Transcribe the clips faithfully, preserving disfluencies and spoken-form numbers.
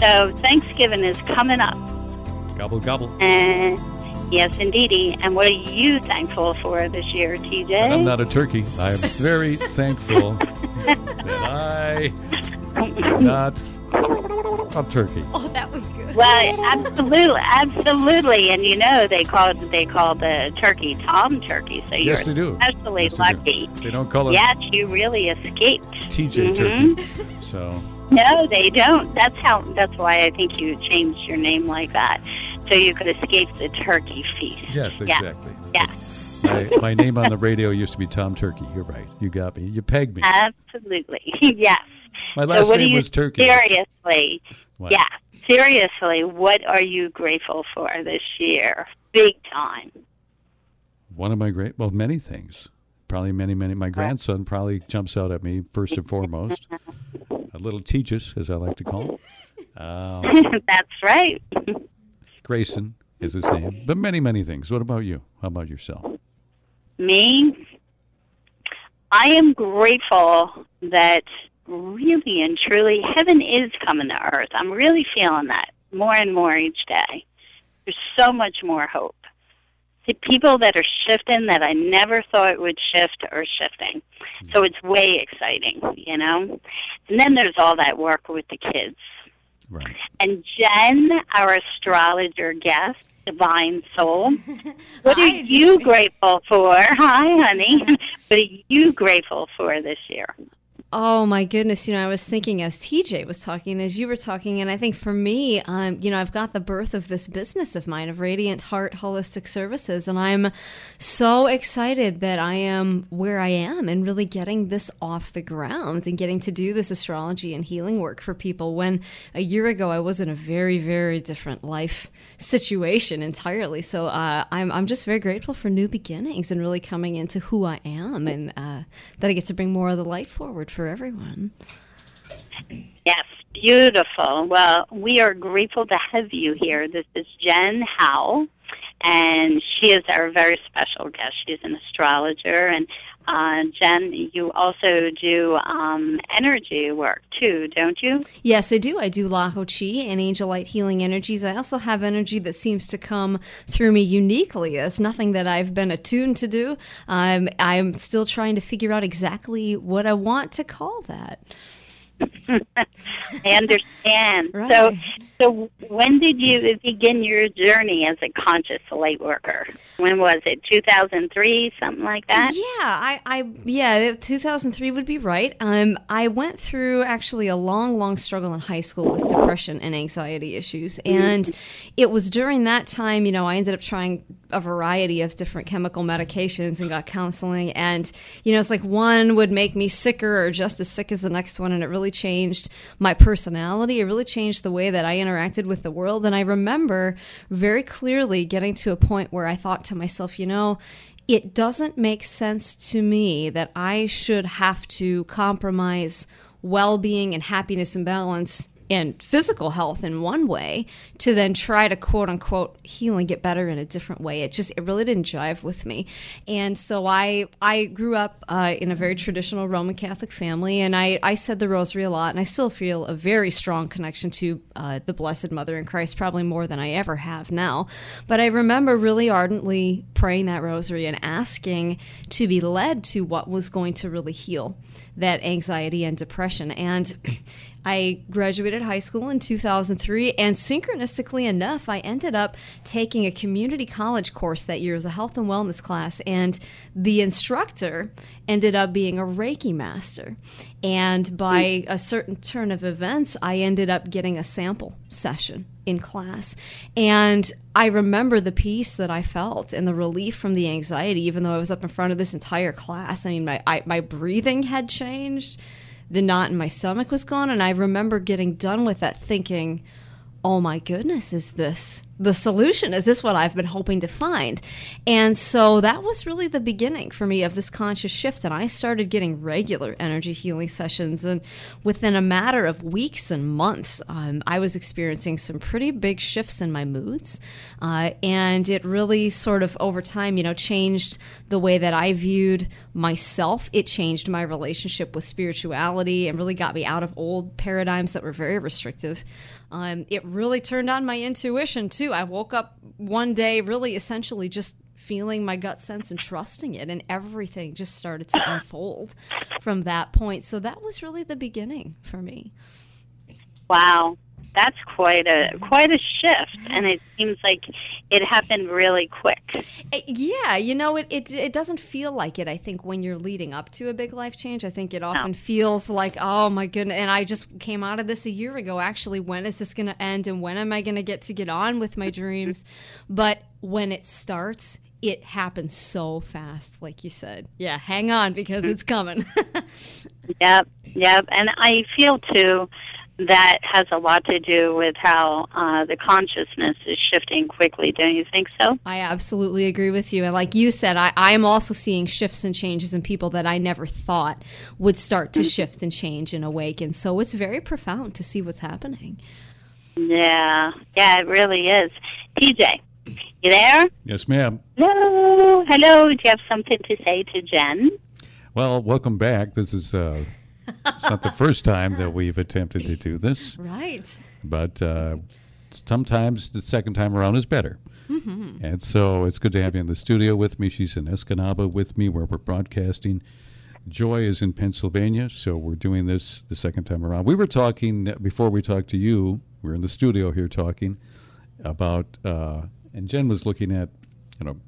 So Thanksgiving is coming up. Gobble, gobble. And yes, indeedy. And what are you thankful for this year, T J? And I'm not a turkey. I am very thankful that I am not a turkey. Oh, that was good. Well, absolutely, absolutely. And you know, they call they call the turkey Tom Turkey. So you're Yes, they do. especially Yes, they lucky. do. They don't call it Yes, you really escaped. T J Mhm. turkey. So No, they don't. That's how. That's why I think you changed your name like that, so you could escape the turkey feast. yes, Yeah. exactly. Yeah, My, my name on the radio used to be Tom Turkey. You're right. You got me. You pegged me. absolutely. Yes. My last so what name do you, was Turkey. Seriously. What? Yeah. Seriously, what are you grateful for this year? Big time. One of my great, well, many things. Probably many, many. My grandson probably jumps out at me first and foremost. A little Teaches, as I like to call him. Um, That's right. Grayson is his name. But many, many things. What about you? How about yourself? Me, I am grateful that really and truly heaven is coming to earth. I'm really feeling that more and more each day. There's so much more hope. The people that are shifting that I never thought would shift are shifting. So it's way exciting, you know? And then there's all that work with the kids. Right. And Jen, our astrologer guest, Divine Soul, what are Hi, you Jenny. grateful for? Hi, honey. What are you grateful for this year? Oh my goodness! You know, I was thinking as T J was talking, as you were talking, and I think for me, um, you know, I've got the birth of this business of mine of Radiant Heart Holistic Services, and I'm so excited that I am where I am and really getting this off the ground and getting to do this astrology and healing work for people. When a year ago I was in a very, very different life situation entirely. So uh, I'm I'm just very grateful for new beginnings and really coming into who I am, and uh, that I get to bring more of the light forward for everyone. Yes, beautiful. Well, we are grateful to have you here. This is Jen Howell, and she is our very special guest. She's an astrologer, and uh, Jen, you also do um, energy work too, don't you? Yes, I do. I do Laho Chi and Angel Light Healing Energies. I also have energy that seems to come through me uniquely. It's nothing that I've been attuned to do. Um, I'm still trying to figure out exactly what I want to call that. I understand. Right. So, so when did you begin your journey as a conscious light worker? When was it? two thousand three, something like that? Yeah, I, I, yeah, two thousand three would be right. Um, I went through actually a long, long struggle in high school with depression and anxiety issues, and it was during that time, you know, I ended up trying a variety of different chemical medications and got counseling, and you know, it's like one would make me sicker or just as sick as the next one, and it really changed my personality. It really changed the way that I interacted with the world, and I remember very clearly getting to a point where I thought to myself, you know, it doesn't make sense to me that I should have to compromise well-being and happiness and balance and physical health in one way to then try to quote unquote heal and get better in a different way. It just, it really didn't jive with me. And so I, I grew up uh, in a very traditional Roman Catholic family, and I, I said the rosary a lot, and I still feel a very strong connection to uh, the Blessed Mother in Christ, probably more than I ever have now. But I remember really ardently praying that rosary and asking to be led to what was going to really heal that anxiety and depression. And I graduated high school in two thousand three, and synchronistically enough, I ended up taking a community college course that year as a health and wellness class, and the instructor ended up being a Reiki master. And by a certain turn of events, I ended up getting a sample session in class. And I remember the peace that I felt and the relief from the anxiety, even though I was up in front of this entire class. I mean, my I, my breathing had changed. The knot in my stomach was gone, and I remember getting done with that thinking, oh my goodness, is this the solution? Is this what I've been hoping to find? And so that was really the beginning for me of this conscious shift. And I started getting regular energy healing sessions. And within a matter of weeks and months, um, I was experiencing some pretty big shifts in my moods. Uh, and it really sort of over time, you know, changed the way that I viewed myself. It changed my relationship with spirituality and really got me out of old paradigms that were very restrictive. Um, it really turned on my intuition, too. I woke up one day really essentially just feeling my gut sense and trusting it, and everything just started to unfold from that point. So that was really the beginning for me. Wow. That's quite a quite a shift, and it seems like it happened really quick. It, yeah, you know, it, it it doesn't feel like it, I think, when you're leading up to a big life change. I think it often no. feels like, oh, my goodness, and I just came out of this a year ago, actually. When is this going to end, and when am I going to get to get on with my dreams? But when it starts, it happens so fast, like you said. Yeah, hang on, because it's coming. Yep, yep, and I feel, too, that has a lot to do with how uh, the consciousness is shifting quickly. Don't you think so? I absolutely agree with you. And like you said, I, I'm also seeing shifts and changes in people that I never thought would start to shift and change and awaken. So it's very profound to see what's happening. Yeah, yeah, it really is. T J, you there? Yes, ma'am. Hello. Hello. Do you have something to say to Jen? Well, welcome back. This is... Uh It's not the first time that we've attempted to do this. Right. But uh, sometimes the second time around is better. Mm-hmm. And so it's good to have you in the studio with me. She's in Escanaba with me where we're broadcasting. Joy is in Pennsylvania, so we're doing this the second time around. We were talking, before we talked to you, we were in the studio here talking about, uh, and Jen was looking at, you know,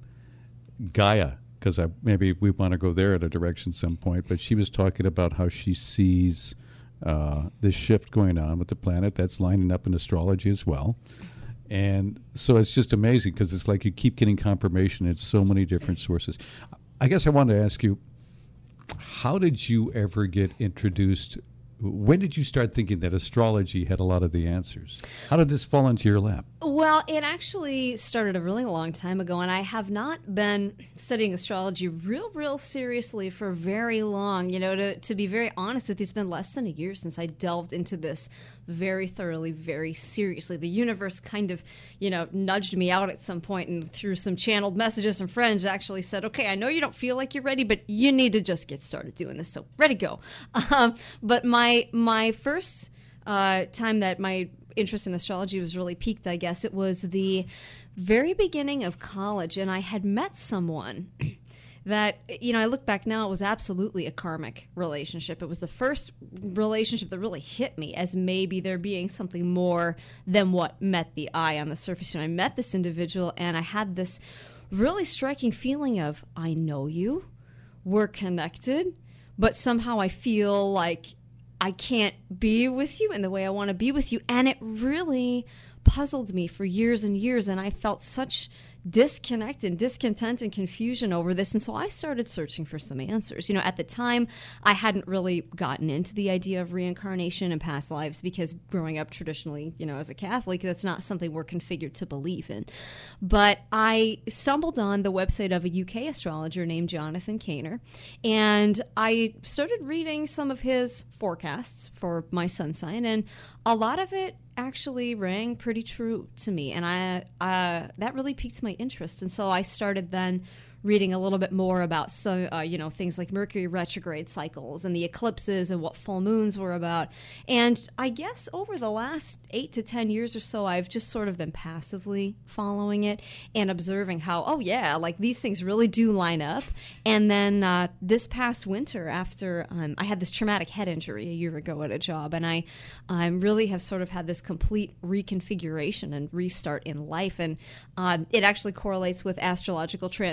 Gaia. Because I, maybe we want to go there at a direction some point, but she was talking about how she sees uh, this shift going on with the planet that's lining up in astrology as well. And so it's just amazing because it's like you keep getting confirmation in so many different sources. I guess I wanted to ask you, how did you ever get introduced? When did you start thinking that astrology had a lot of the answers? How did this fall into your lap? Well, it actually started a really long time ago, and I have not been studying astrology real, real seriously for very long. You know, to, to be very honest with you, it's been less than a year since I delved into this very thoroughly, very seriously. The universe kind of, you know, nudged me out at some point, and through some channeled messages from friends actually said, okay, I know you don't feel like you're ready, but you need to just get started doing this, so ready, go. Um, but my, my first uh, time that my interest in astrology was really peaked, I guess, it was the very beginning of college, and I had met someone that, you know, I look back now, it was absolutely a karmic relationship. It was the first relationship that really hit me as maybe there being something more than what met the eye on the surface. And I met this individual, and I had this really striking feeling of, I know you, we're connected, but somehow I feel like I can't be with you in the way I want to be with you. And it really puzzled me for years and years, and I felt such disconnect and discontent and confusion over this. And so I started searching for some answers. You know, at the time, I hadn't really gotten into the idea of reincarnation and past lives because growing up traditionally, you know, as a Catholic, that's not something we're configured to believe in. But I stumbled on the website of a U K astrologer named Jonathan Kaner, and I started reading some of his forecasts for my sun sign, and a lot of it actually rang pretty true to me, and I uh, that really piqued my interest. And so I started then reading a little bit more about some, uh, you know, things like Mercury retrograde cycles and the eclipses and what full moons were about. And I guess over the last eight to ten years or so, I've just sort of been passively following it and observing how, oh yeah, like these things really do line up. And then uh, this past winter, after um, I had this traumatic head injury a year ago at a job, and I um, really have sort of had this complete reconfiguration and restart in life. And um, it actually correlates with astrological transits that are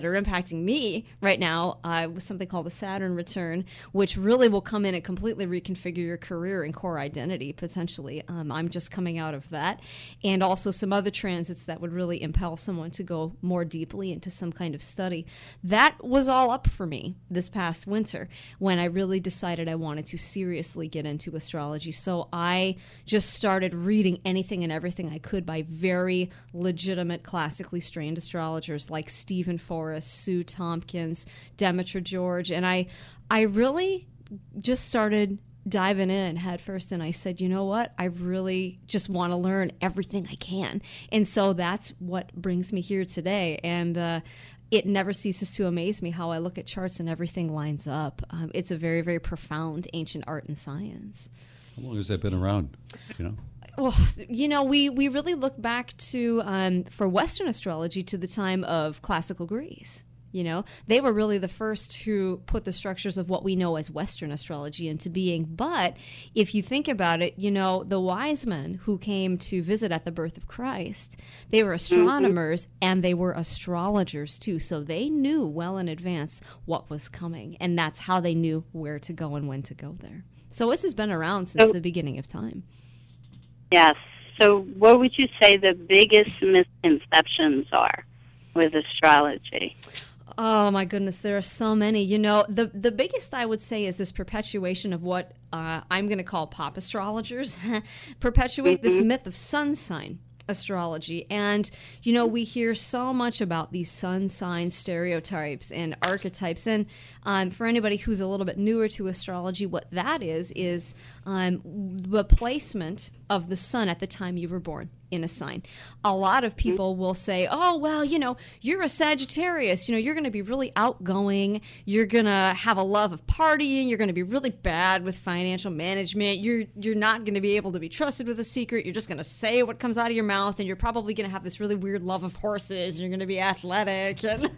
are impacting me right now uh, with something called the Saturn return, which really will come in and completely reconfigure your career and core identity, potentially. Um, I'm just coming out of that. And also some other transits that would really impel someone to go more deeply into some kind of study. That was all up for me this past winter when I really decided I wanted to seriously get into astrology. So I just started reading anything and everything I could by very legitimate, classically trained astrologers like Stephen Forrest, Sue Tompkins, Demetra George, and I, I really just started diving in head first, and I said, you know what? I really just want to learn everything I can, and so that's what brings me here today. And uh, it never ceases to amaze me how I look at charts and everything lines up. Um, it's a very, very profound ancient art and science. How long has that been around? You know. Well, you know, we, we really look back to, um, for Western astrology, to the time of classical Greece. You know, they were really the first to put the structures of what we know as Western astrology into being. But if you think about it, you know, the wise men who came to visit at the birth of Christ, they were astronomers mm-hmm. and they were astrologers too. So they knew well in advance what was coming. And that's how they knew where to go and when to go there. So this has been around since so, the beginning of time. Yes. So what would you say the biggest misconceptions are with astrology? Oh, my goodness, there are so many. You know, the, the biggest, I would say, is this perpetuation of what uh, I'm going to call pop astrologers, perpetuate mm-hmm. this myth of sun sign astrology. And, you know, we hear so much about these sun sign stereotypes and archetypes. And um, for anybody who's a little bit newer to astrology, what that is, is um, the placement of the sun at the time you were born in a sign. A lot of people will say, oh, well, you know, you're a Sagittarius. You know, you're going to be really outgoing. You're going to have a love of partying. You're going to be really bad with financial management. You're you're not going to be able to be trusted with a secret. You're just going to say what comes out of your mouth, and you're probably going to have this really weird love of horses, and you're going to be athletic, and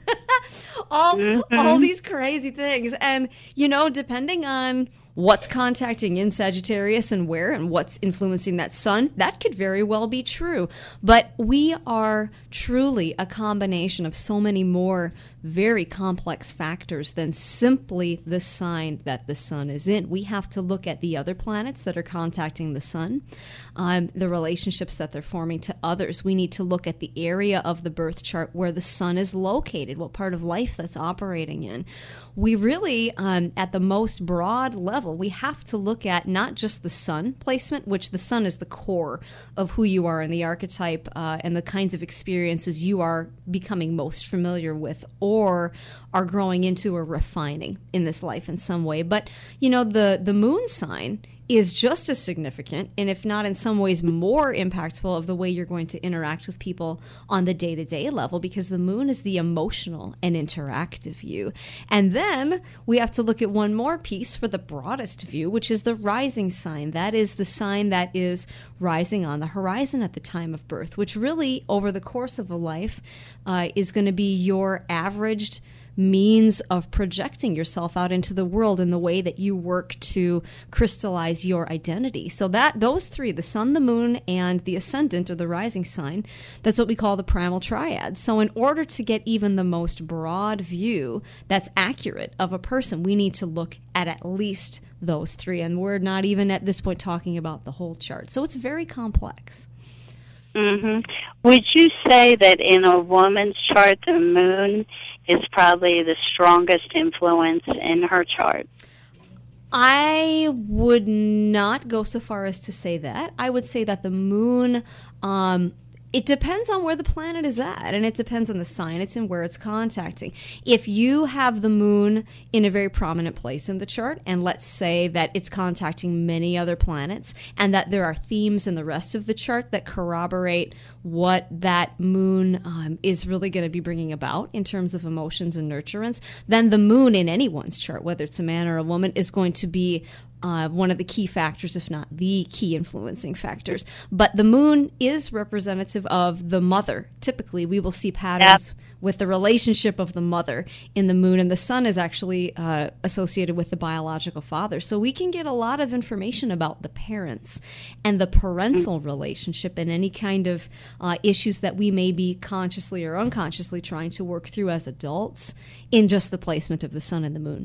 all, mm-hmm. all these crazy things. And, you know, depending on what's contacting in Sagittarius and where and what's influencing that sun, that could very well be true. But we are truly a combination of so many more very complex factors than simply the sign that the sun is in. We have to look at the other planets that are contacting the sun, um, the relationships that they're forming to others. We need to look at the area of the birth chart where the sun is located, what part of life that's operating in. We really, um, at the most broad level, we have to look at not just the sun placement, which the sun is the core of who you are in the archetype uh, and the kinds of experiences you are becoming most familiar with or are growing into or refining in this life in some way. But, you know, the, the moon sign is just as significant, and if not in some ways more impactful, of the way you're going to interact with people on the day-to-day level, because the moon is the emotional and interactive view. And then we have to look at one more piece for the broadest view, which is the rising sign. That is the sign that is rising on the horizon at the time of birth, which really, over the course of a life, uh, is going to be your averaged means of projecting yourself out into the world in the way that you work to crystallize your identity. So that those three, the sun, the moon, and the ascendant or the rising sign, that's what we call the primal triad. So in order to get even the most broad view that's accurate of a person, we need to look at at least those three. And we're not even at this point talking about the whole chart. So it's very complex. Mm-hmm. Would you say that in a woman's chart, the moon is probably the strongest influence in her chart? I would not go so far as to say that. I would say that the moon, um, it depends on where the planet is at, and it depends on the sign it's in, where it's contacting. If you have the moon in a very prominent place in the chart, and let's say that it's contacting many other planets, and that there are themes in the rest of the chart that corroborate what that moon um, is really going to be bringing about in terms of emotions and nurturance, then the moon in anyone's chart, whether it's a man or a woman, is going to be uh, one of the key factors, if not the key influencing factors. But the moon is representative of the mother. Typically, we will see patterns yep. with the relationship of the mother in the moon, and the sun is actually uh, associated with the biological father. So we can get a lot of information about the parents and the parental mm-hmm. relationship and any kind of uh, issues that we may be consciously or unconsciously trying to work through as adults in just the placement of the sun and the moon.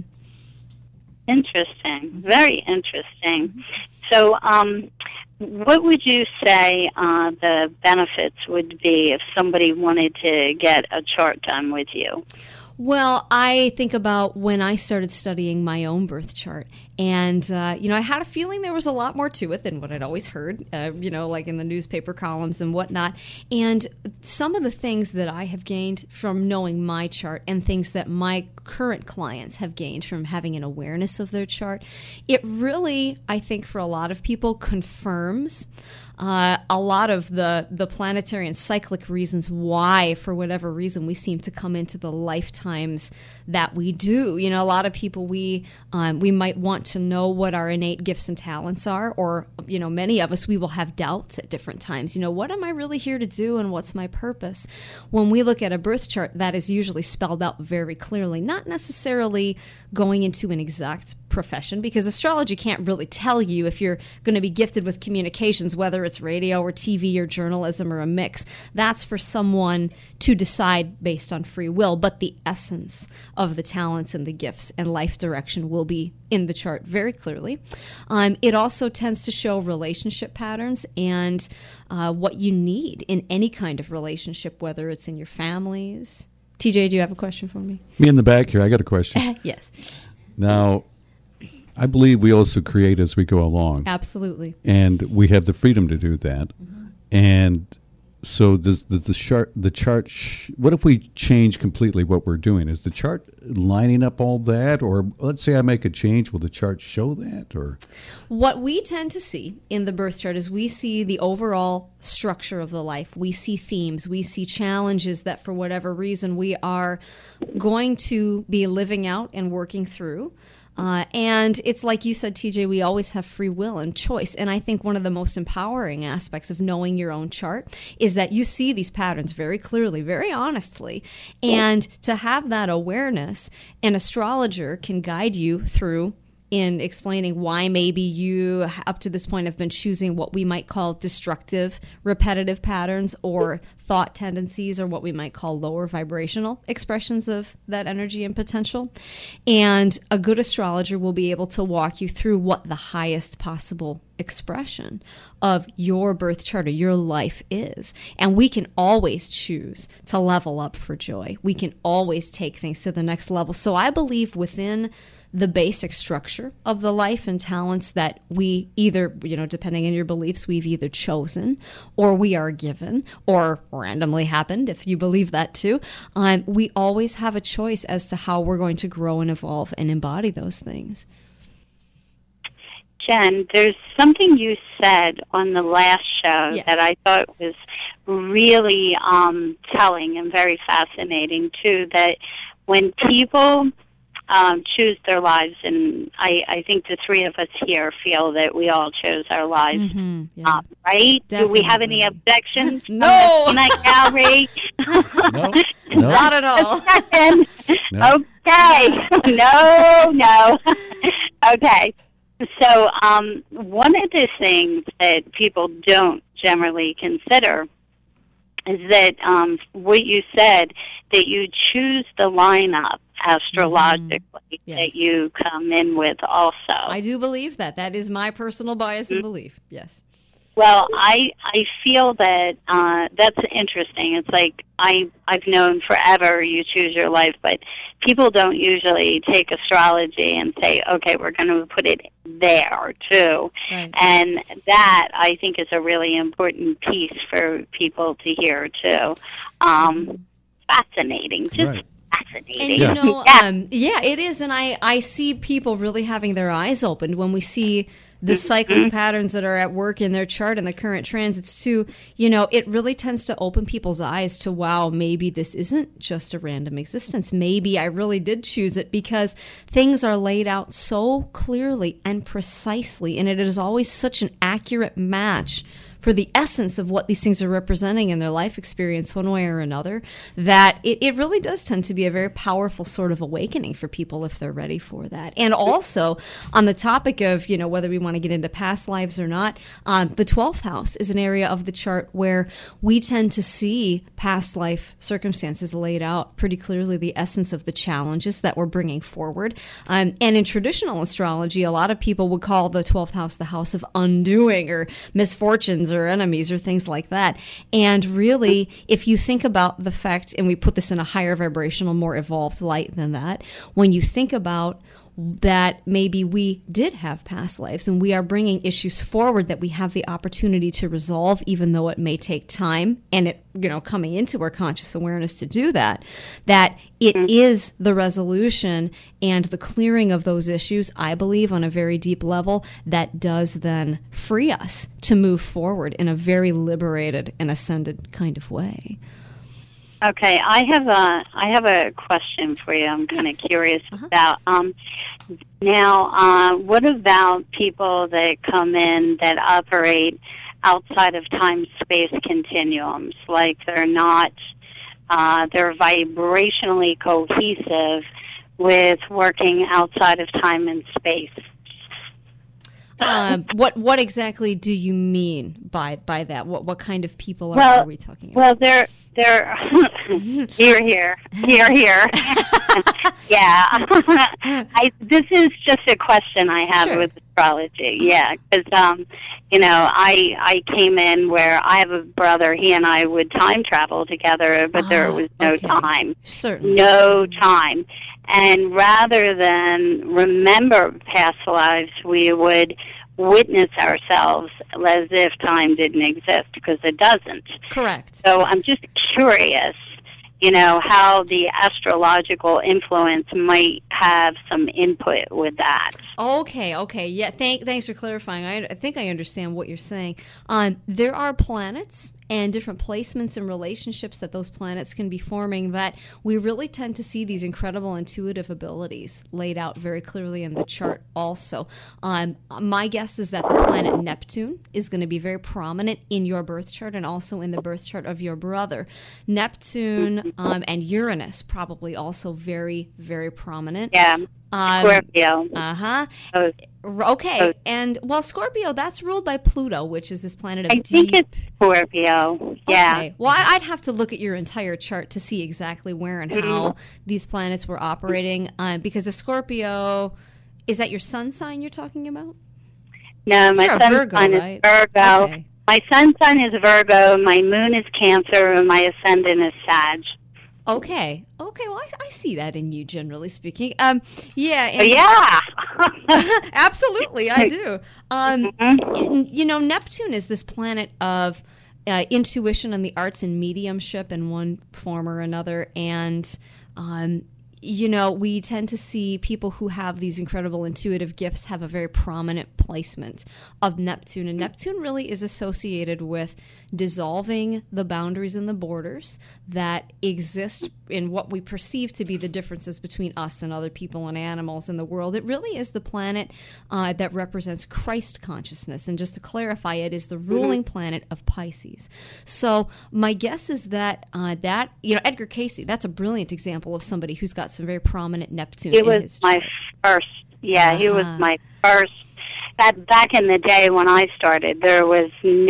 Interesting. Very interesting. So um, what would you say uh, the benefits would be if somebody wanted to get a chart done with you? Well, I think about when I started studying my own birth chart. And, uh, you know, I had a feeling there was a lot more to it than what I'd always heard, uh, you know, like in the newspaper columns and whatnot. And some of the things that I have gained from knowing my chart and things that my current clients have gained from having an awareness of their chart, it really, I think, for a lot of people confirms Uh, a lot of the, the planetary and cyclic reasons why, for whatever reason, we seem to come into the lifetimes that we do. You know, a lot of people, we um, we might want to know what our innate gifts and talents are, or, you know, many of us, we will have doubts at different times. You know, what am I really here to do and what's my purpose? When we look at a birth chart, that is usually spelled out very clearly, not necessarily going into an exact profession, because astrology can't really tell you if you're going to be gifted with communications, whether it's radio or T V or journalism or a mix. That's for someone to decide based on free will, but the essence of the talents and the gifts and life direction will be in the chart very clearly. Um, it also tends to show relationship patterns and uh, what you need in any kind of relationship, whether it's in your families. T J, do you have a question for me? Me in the back here, I got a question. Yes. Now, I believe we also create as we go along. Absolutely. And we have the freedom to do that. Mm-hmm. And so does the, the chart, the chart sh- what if we change completely what we're doing? Is the chart lining up all that? Or let's say I make a change, will the chart show that? Or what we tend to see in the birth chart is we see the overall structure of the life. We see themes. We see challenges that for whatever reason we are going to be living out and working through. Uh, and it's like you said, T J, we always have free will and choice. And I think one of the most empowering aspects of knowing your own chart is that you see these patterns very clearly, very honestly. And to have that awareness, an astrologer can guide you through in explaining why maybe you, up to this point, have been choosing what we might call destructive, repetitive patterns or thought tendencies, or what we might call lower vibrational expressions of that energy and potential. And a good astrologer will be able to walk you through what the highest possible expression of your birth chart or your life is. And we can always choose to level up for joy. We can always take things to the next level. So I believe within the basic structure of the life and talents that we either, you know, depending on your beliefs, we've either chosen or we are given or randomly happened, if you believe that too. Um, we always have a choice as to how we're going to grow and evolve and embody those things. Jen, there's something you said on the last show yes. that I thought was really um, telling and very fascinating too, that when people Um, choose their lives, and I, I think the three of us here feel that we all chose our lives, mm-hmm, yeah. um, right? Definitely. Do we have any objections? No! Good night, Gallery. No, no. Not at all. No. Okay. No, no. Okay. So um, one of the things that people don't generally consider is that um, what you said, that you choose the lineup astrologically mm-hmm. yes. that you come in with also. I do believe that. That is my personal bias and belief, yes. Well, I I feel that uh, that's interesting. It's like I, I've known forever you choose your life, but people don't usually take astrology and say, okay, we're going to put it there, too. Right. And that, I think, is a really important piece for people to hear, too. Um, fascinating. Just right. fascinating. And you Yeah. know, Yeah. um, yeah, it is. And I, I see people really having their eyes opened when we see the cyclic patterns that are at work in their chart and the current transits too. You know, it really tends to open people's eyes to, wow, maybe this isn't just a random existence. Maybe I really did choose it because things are laid out so clearly and precisely, and it is always such an accurate match for the essence of what these things are representing in their life experience one way or another, that it, it really does tend to be a very powerful sort of awakening for people if they're ready for that. And also, on the topic of, you know, whether we want to get into past lives or not, um, the twelfth house is an area of the chart where we tend to see past life circumstances laid out pretty clearly, the essence of the challenges that we're bringing forward. Um, and in traditional astrology, a lot of people would call the twelfth house the house of undoing or misfortunes or enemies or things like that. And really, if you think about the fact, and we put this in a higher vibrational, more evolved light than that, when you think about that maybe we did have past lives and we are bringing issues forward that we have the opportunity to resolve, even though it may take time and it, you know, coming into our conscious awareness to do that, that it mm-hmm. is the resolution and the clearing of those issues, I believe, on a very deep level, that does then free us to move forward in a very liberated and ascended kind of way. Okay, I have a I have a question for you. I'm kind Yes. of curious Uh-huh. about. Um, now, uh, what about people that come in that operate outside of time-space continuums? Like they're not, uh, they're vibrationally cohesive with working outside of time and space. Um, what what exactly do you mean by by that? What what kind of people are, Well, are we talking about? Well, they're they're here, here, here, here. Yeah, I, this is just a question I have Sure. with astrology. Yeah, because um, you know, I I came in where I have a brother. He and I would time travel together, but there Ah, was no okay. time. Certainly. No time. And rather than remember past lives, we would witness ourselves as if time didn't exist, because it doesn't. Correct. So I'm just curious, you know, how the astrological influence might have some input with that. Okay, okay. Yeah, thank, thanks for clarifying. I, I think I understand what you're saying. Um, there are planets and different placements and relationships that those planets can be forming that we really tend to see these incredible intuitive abilities laid out very clearly in the chart also. Um, my guess is that the planet Neptune is going to be very prominent in your birth chart and also in the birth chart of your brother. Neptune um, and Uranus probably also very, very prominent. Yeah, Um, Scorpio. Uh-huh. Oh, Okay, Oh. and well, Scorpio, that's ruled by Pluto, which is this planet of I deep. think it's Scorpio. Yeah. Okay. Well, I- I'd have to look at your entire chart to see exactly where and how these planets were operating. Uh, because if Scorpio, is that your sun sign you're talking about? No, my You're a sun Virgo, sign right? is Virgo. Okay. My sun sign is Virgo. My moon is Cancer, and my ascendant is Sag. Okay. Okay. Well, I, I see that in you, generally speaking. Um. Yeah. Oh, And yeah. Absolutely, I do. Um, Mhm. n- you know, Neptune is this planet of uh, intuition and the arts and mediumship in one form or another. And, um, you know, we tend to see people who have these incredible intuitive gifts have a very prominent placement of Neptune. And Neptune really is associated with dissolving the boundaries and the borders that exist in what we perceive to be the differences between us and other people and animals in the world. It really is the planet uh, that represents Christ consciousness. And just to clarify, it is the ruling mm-hmm. planet of Pisces. So my guess is that uh, that, you know, Edgar Cayce, that's a brilliant example of somebody who's got some very prominent Neptune he in was his my chart. first. Yeah, Uh-huh. he was my first. That back in the day when I started, there was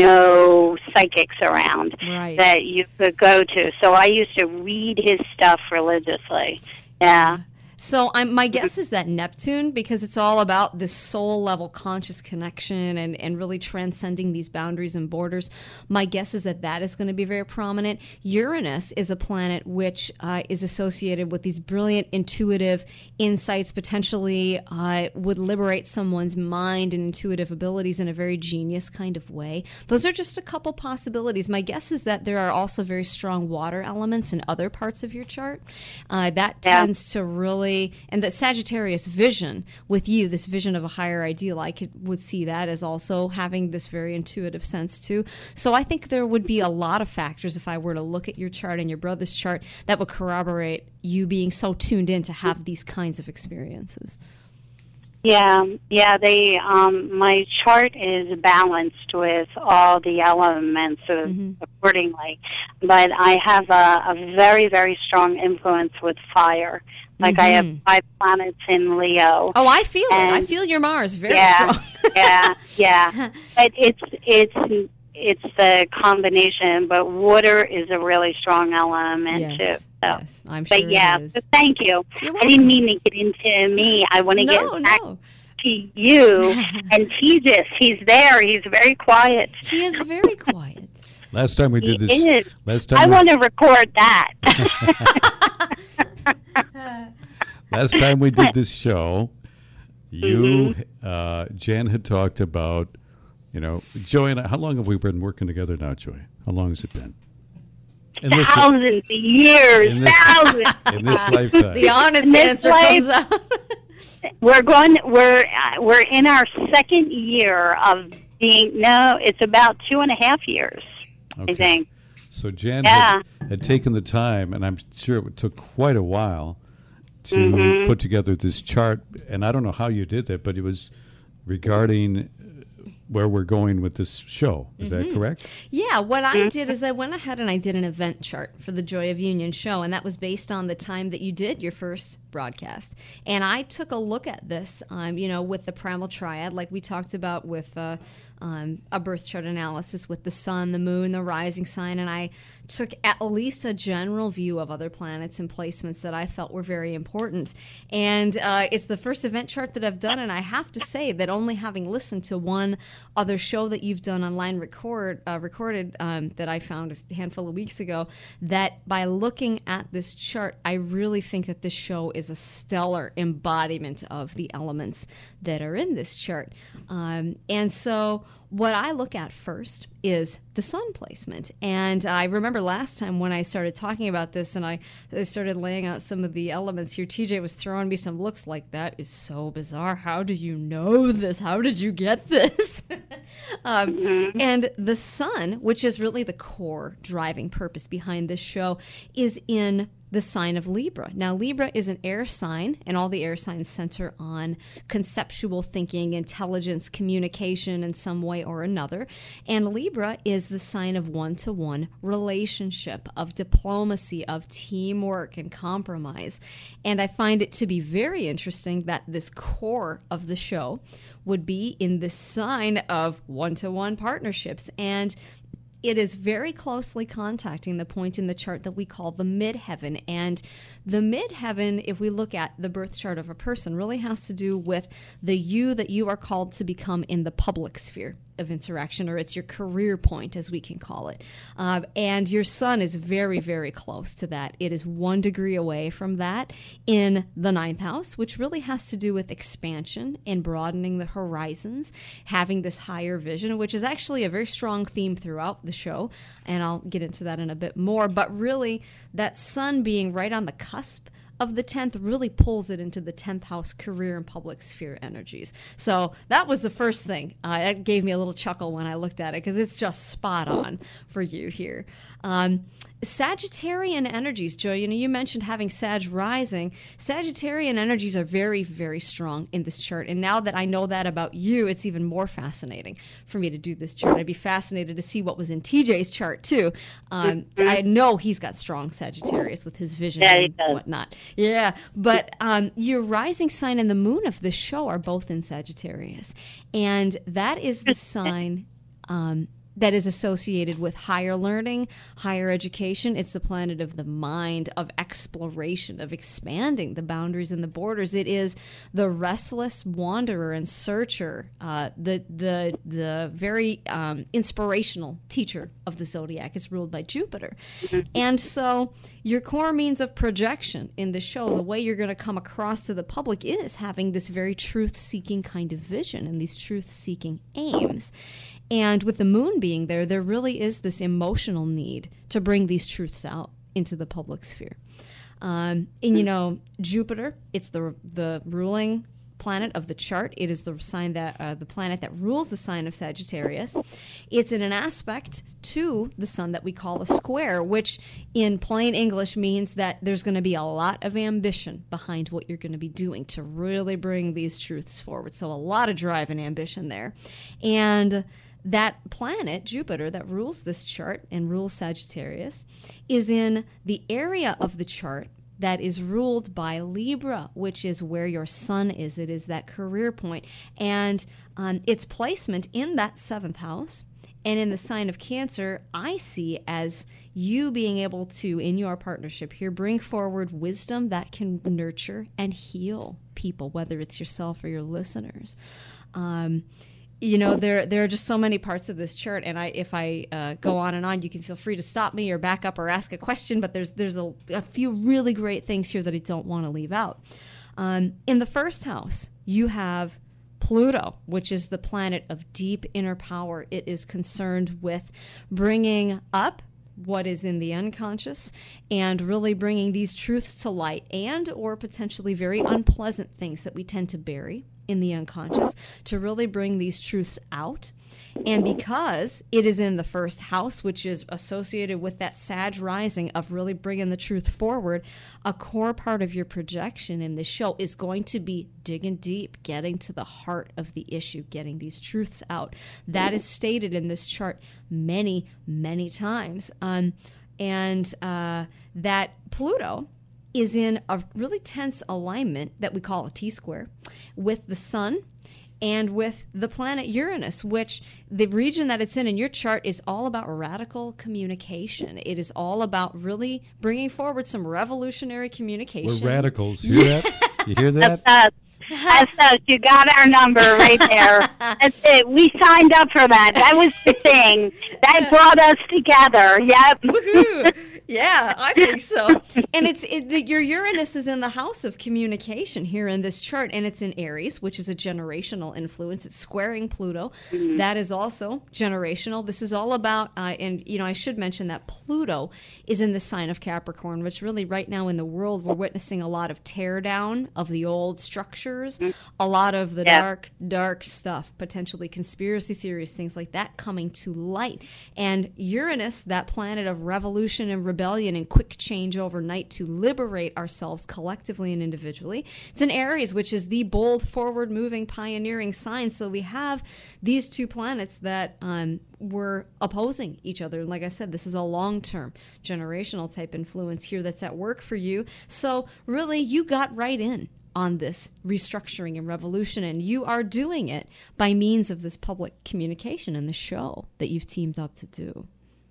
no psychics around Right. that you could go to. So I used to read his stuff religiously. Yeah. So I'm, my guess is that Neptune, because it's all about this soul level conscious connection and, and really transcending these boundaries and borders, my guess is that that is going to be very prominent. Uranus is a planet which uh, is associated with these brilliant intuitive insights, potentially uh, would liberate someone's mind and intuitive abilities in a very genius kind of way. Those are just a couple possibilities. My guess is that there are also very strong water elements in other parts of your chart. Uh, that Yeah. tends to really, and the Sagittarius vision with you, this vision of a higher ideal, I could would see that as also having this very intuitive sense too. So I think there would be a lot of factors if I were to look at your chart and your brother's chart that would corroborate you being so tuned in to have these kinds of experiences. Yeah, yeah. They, um, my chart is balanced with all the elements of, Mm-hmm. accordingly, but I have a, a very, very strong influence with fire. Like I have Mhm. five planets in Leo. Oh, I feel it. I And- feel your Mars very yeah, strong. yeah, yeah. But it's it's it's the combination. But water is a really strong element Yes, too. So. yes, I'm sure But yeah, it is. so thank you. You're I didn't mean to get into me. I want to No, get back no. to you and Tejas. He's there. He's very quiet. He is very quiet. Last time we He did this. is. Last time. I we, want to record that. Last time we did this show, you, Mm-hmm. uh, Jan had talked about, you know, Joy and I. How long have we been working together now, Joy? How long has it been? In this, Thousands of years. in this- thousands. in this lifetime. The honest This answer life- comes out. We're going. We're uh, we're in our second year of being. No, it's about two and a half years. Okay. I think. So Jan Yeah. had, had taken the time, and I'm sure it took quite a while to Mhm. put together this chart. And I don't know how you did that, but it was regarding uh, where we're going with this show. Is that correct? Yeah, what I did is I went ahead and I did an event chart for the Joy of Union show, and that was based on the time that you did your first broadcast. And I took a look at this, um, you know, with the primal triad, like we talked about with uh, um, a birth chart analysis with the sun, the moon, the rising sign, and I took at least a general view of other planets and placements that I felt were very important. And uh, it's the first event chart that I've done, and I have to say that only having listened to one other show that you've done online record uh, recorded um, that I found a handful of weeks ago, that by looking at this chart, I really think that this show is a stellar embodiment of the elements that are in this chart. Um, and so what I look at first is the sun placement. And I remember last time when I started talking about this and I, I started laying out some of the elements here, T J was throwing me some looks like, that is so bizarre. How do you know this? How did you get this? um, Mm-hmm. And the sun, which is really the core driving purpose behind this show, is in the sign of Libra. Now, Libra is an air sign, and all the air signs center on conceptual thinking, intelligence, communication in some way or another. And Libra is the sign of one-to-one relationship, of diplomacy, of teamwork and compromise. And I find it to be very interesting that this core of the show would be in the sign of one-to-one partnerships. And it is very closely contacting the point in the chart that we call the midheaven. And the midheaven, if we look at the birth chart of a person, really has to do with the you that you are called to become in the public sphere of interaction, or it's your career point, as we can call it. Um, and your sun is very, very close to that. It is one degree away from that in the ninth house, which really has to do with expansion and broadening the horizons, having this higher vision, which is actually a very strong theme throughout the show. And I'll get into that in a bit more. But really, that sun being right on the cusp of the tenth really pulls it into the tenth house career and public sphere energies. So that was the first thing. Uh, it gave me a little chuckle when I looked at it because it's just spot on for you here. Um, Sagittarian energies, Joe, you know, you mentioned having Sag rising. Sagittarian energies are very, very strong in this chart. And now that I know that about you, it's even more fascinating for me to do this chart. I'd be fascinated to see what was in T J's chart, too. Um, I know he's got strong Sagittarius with his vision Yeah, he and does. whatnot. Yeah, but um, your rising sign and the moon of the show are both in Sagittarius. And that is the sign um, that is associated with higher learning, higher education. It's the planet of the mind, of exploration, of expanding the boundaries and the borders. It is the restless wanderer and searcher, uh, the the the very um, inspirational teacher of the zodiac. It's ruled by Jupiter. And so your core means of projection in the show, the way you're going to come across to the public, is having this very truth-seeking kind of vision and these truth-seeking aims. And with the moon being there, there really is this emotional need to bring these truths out into the public sphere. Um, and, you know, Jupiter, it's the the ruling planet of the chart. It is the sign that uh, the planet that rules the sign of Sagittarius. It's in an aspect to the sun that we call a square, which in plain English means that there's going to be a lot of ambition behind what you're going to be doing to really bring these truths forward. So a lot of drive and ambition there. And that planet, Jupiter, that rules this chart and rules Sagittarius, is in the area of the chart that is ruled by Libra, which is where your sun is. It is that career point. And um, its placement in that seventh house and in the sign of Cancer, I see as you being able to, in your partnership here, bring forward wisdom that can nurture and heal people, whether it's yourself or your listeners. Um, You know, there there are just so many parts of this chart, and I if I uh, go on and on, you can feel free to stop me or back up or ask a question, but there's there's a, a few really great things here that I don't want to leave out. Um, in the first house, you have Pluto, which is the planet of deep inner power. It is concerned with bringing up what is in the unconscious and really bringing these truths to light, and or potentially very unpleasant things that we tend to bury in the unconscious, to really bring these truths out. And because it is in the first house, which is associated with that Sag rising of really bringing the truth forward, a core part of your projection in this show is going to be digging deep, getting to the heart of the issue, getting these truths out. That is stated in this chart many, many times. Um, and uh, that Pluto is in a really tense alignment that we call a T-square with the sun and with the planet Uranus, which the region that it's in in your chart is all about radical communication. It is all about really bringing forward some revolutionary communication. We're radicals. You hear that? You hear that? That's us. That's us. You got our number right there. That's it. We signed up for that. That was the thing. That brought us together. Yep. Woohoo! Yeah, I think so. And it's it, the, your Uranus is in the house of communication here in this chart, and it's in Aries, which is a generational influence. It's squaring Pluto. Mm-hmm. That is also generational. This is all about, uh, and you know, I should mention that Pluto is in the sign of Capricorn, which really right now in the world we're witnessing a lot of tear down of the old structures, mm-hmm. a lot of the yeah. dark, dark stuff, potentially conspiracy theories, things like that coming to light. And Uranus, that planet of revolution and rebellion, rebellion and quick change overnight to liberate ourselves collectively and individually. It's in Aries, which is the bold, forward-moving, pioneering sign. So we have these two planets that um, were opposing each other. And like I said, this is a long-term, generational type influence here that's at work for you. So really, you got right in on this restructuring and revolution, and you are doing it by means of this public communication and the show that you've teamed up to do.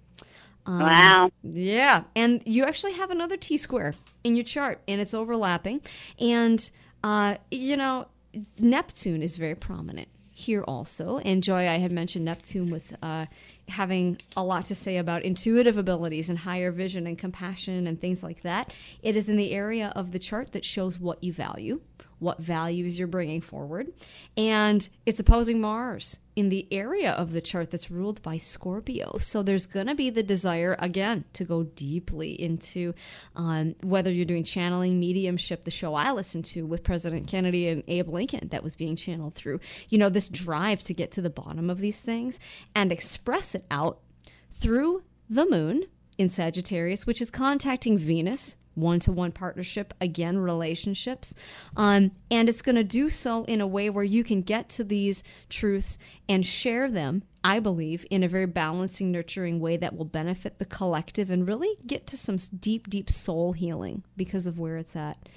Um, wow. Yeah. And you actually have another T-square in your chart, and it's overlapping. And, uh, you know, Neptune is very prominent here also. And Joy, I had mentioned Neptune with uh, having a lot to say about intuitive abilities and higher vision and compassion and things like that. It is in the area of the chart that shows what you value, what values you're bringing forward. And it's opposing Mars in the area of the chart that's ruled by Scorpio. So there's going to be the desire, again, to go deeply into um, whether you're doing channeling, mediumship, the show I listened to with President Kennedy and Abe Lincoln that was being channeled through. You know, this drive to get to the bottom of these things and express it out through the moon in Sagittarius, which is contacting Venus, one-to-one partnership, again, relationships. Um, and it's going to do so in a way where you can get to these truths and share them, I believe, in a very balancing, nurturing way that will benefit the collective and really get to some deep, deep soul healing because of where it's at.